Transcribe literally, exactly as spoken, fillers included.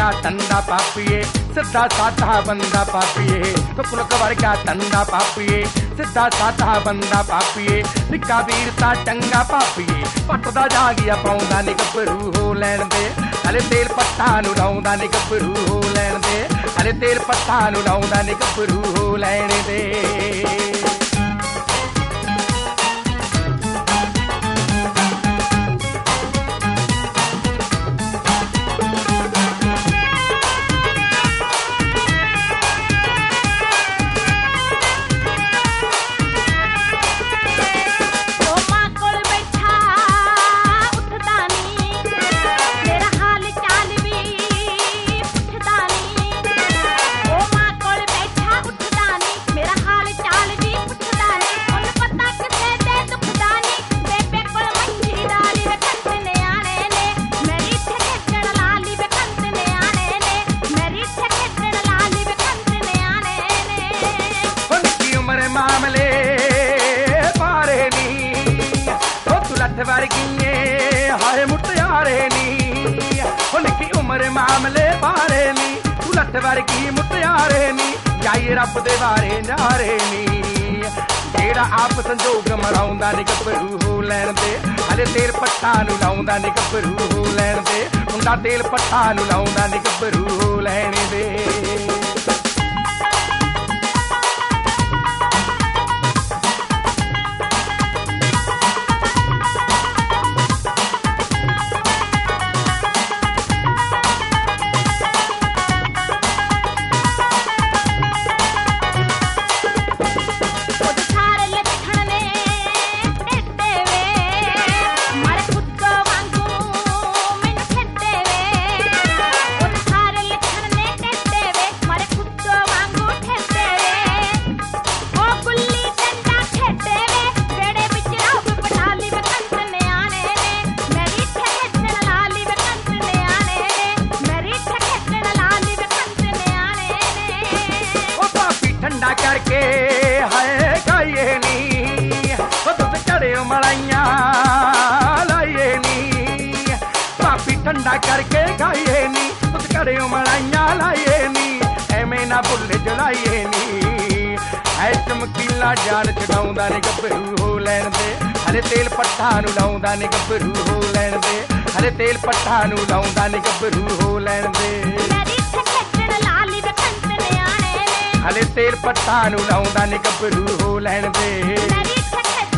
वर्गा तंदा पापिए सिद्धा साधा बंदा पापिए तुक लुक वर्गा तंदा पापिए सिद्धा साधा बंदा पापिए निक्का वीर ता चंगा पापिए पटदा जा गया पाउंदा नी गभरू हो लैण दे हले तेल पट्टा नूं लाउंदा नी गभरू हो लैण दे हले तेल पट्टा नूं लाउंदा नी गभरू हो लैण दे मामले पारे नी ओ तू लठ वर्गिए हाय मुटियारे नी उनकी उम्र मामले पारे नी तू लठ वर्गी मुटियारे नी जाई रब दे बारे नारे नी जेड़ा आप संजोग मराउंदा नी गभरू हो लैण दे हले तेल पट्टा नूं लाउंदा नी गभरू हो लैण दे मुंडा तेल पट्टा नूं लाउंदा नी गभरू हो लैण दे ठंडा करके है खाइए नी तुस चढ़े मलाइया लाइए नी पापी ठंडा करके खाइए नी तुस चढ़े मलाइया लाइए नी एवें ना भुल जलाइए नी है चमकीला जान छडाउंदा नी गभरू हो लैण दे हले तेल पट्टा नूं लाउंदा नी गभरू हो लैण दे हले तेल पट्टा नूं लाउंदा नी गभरू हो लैण दे हले तेल पट्टा नूं लाउंदा नी गभरू हो लैण दे